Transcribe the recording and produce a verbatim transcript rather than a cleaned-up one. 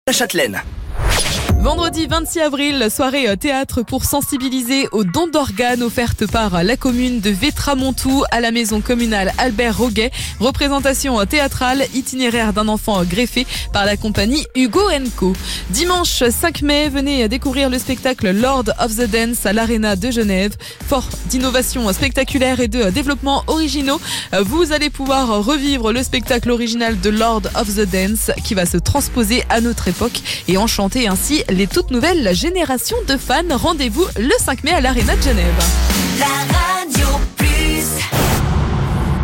La Châtelaine. Vendredi vingt-six avril, soirée théâtre pour sensibiliser aux dons d'organes offerte par la commune de Vétramontou à la maison communale Albert Roguet. Représentation théâtrale, itinéraire d'un enfant greffé par la compagnie Hugo and Co. Dimanche cinq mai, venez découvrir le spectacle Lord of the Dance à l'Arena de Genève. Fort d'innovation spectaculaire et de développement originaux, vous allez pouvoir revivre le spectacle original de Lord of the Dance qui va se transposer à notre époque et enchanter ainsi les toutes nouvelles générations de fans. Rendez-vous le cinq mai à l'Arena de Genève. La Radio Plus.